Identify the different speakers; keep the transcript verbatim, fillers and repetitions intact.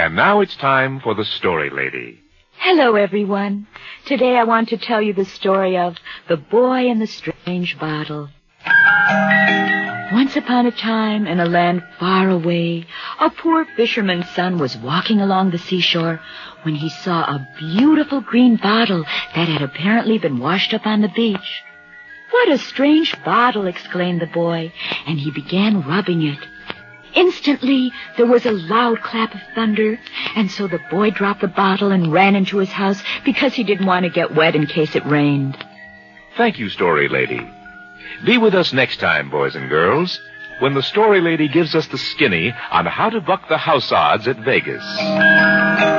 Speaker 1: And now it's time for the Story Lady.
Speaker 2: Hello, everyone. Today I want to tell you the story of The Boy and the Strange Bottle. Once upon a time, in a land far away, a poor fisherman's son was walking along the seashore when he saw a beautiful green bottle that had apparently been washed up on the beach. "What a strange bottle!" exclaimed the boy, and he began rubbing it. Instantly, there was a loud clap of thunder, and so the boy dropped the bottle and ran into his house because he didn't want to get wet in case it rained.
Speaker 1: Thank you, Story Lady. Be with us next time, boys and girls, when the Story Lady gives us the skinny on how to buck the house odds at Vegas.